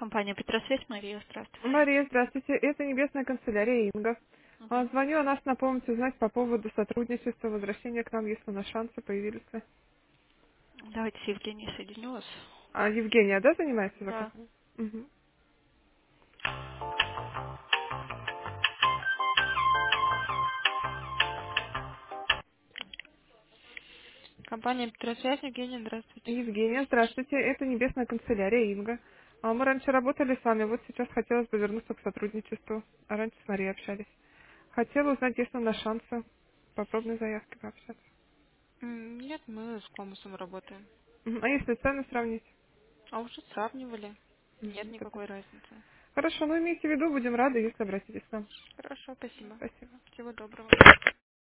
Компания «Петросвязь», Мария, здравствуйте. Мария, здравствуйте. Это Небесная канцелярия Инга. Мгм. Звоню о нас напомнить узнать по поводу сотрудничества, возвращения к нам, если у нас шансы появились. Давайте с Евгенией соединю вас. А Евгения, да, занимается Да. заказом? Мгм. Компания «Петросвязь», Евгения, здравствуйте. Евгения, здравствуйте. Это Небесная канцелярия Инга. Мы раньше работали с вами, вот сейчас хотелось бы вернуться к сотрудничеству. А раньше с Марией общались. Хотела узнать, есть ли у нас шансы по пробной заявке пообщаться. Нет, мы с Комусом работаем. А если цены сравнить? А уже сравнивали. Нет Это никакой понятно. разницы. Хорошо, ну имейте в виду, будем рады, если обратитесь к нам. Хорошо, спасибо. Спасибо. Всего доброго.